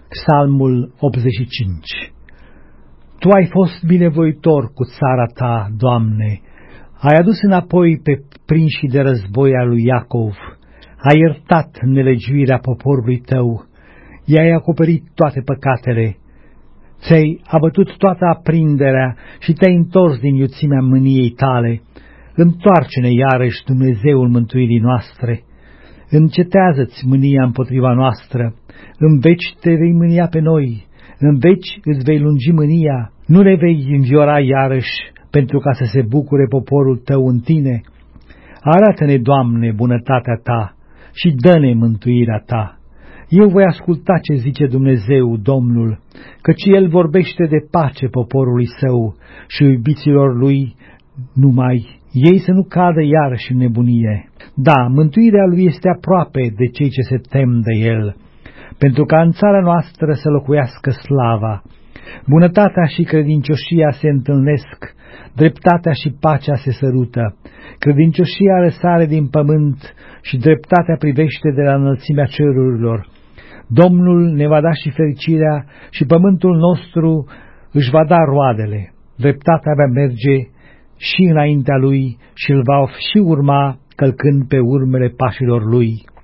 Psalmul 85. Tu ai fost binevoitor cu țara ta, Doamne, ai adus înapoi pe prinșii de război al lui Iacov, ai iertat nelegiuirea poporului tău, i-ai acoperit toate păcatele, ți-ai abătut toată aprinderea și te-ai întors din iuțimea mâniei tale. Întoarce-ne iarăși, Dumnezeul mântuirii noastre, încetează-ți mânia împotriva noastră, în veci te vei mânia pe noi, în veci îți vei lungi mânia, nu ne vei înviora iarăși, pentru ca să se bucure poporul tău în tine. Arată-ne, Doamne, bunătatea ta și dă-ne mântuirea ta. Eu voi asculta ce zice Dumnezeu, Domnul, căci El vorbește de pace poporului său și iubiților lui numai, ei să nu cadă iarăși în nebunie. Da, mântuirea lui este aproape de cei ce se tem de El, pentru ca în țara noastră să locuiască slava. Bunătatea și credincioșia se întâlnesc, dreptatea și pacea se sărută, credincioșia răsare din pământ și dreptatea privește de la înălțimea cerurilor. Domnul ne va da și fericirea și pământul nostru își va da roadele. Dreptatea va merge și înaintea lui și îl va și urma, călcând pe urmele pașilor lui.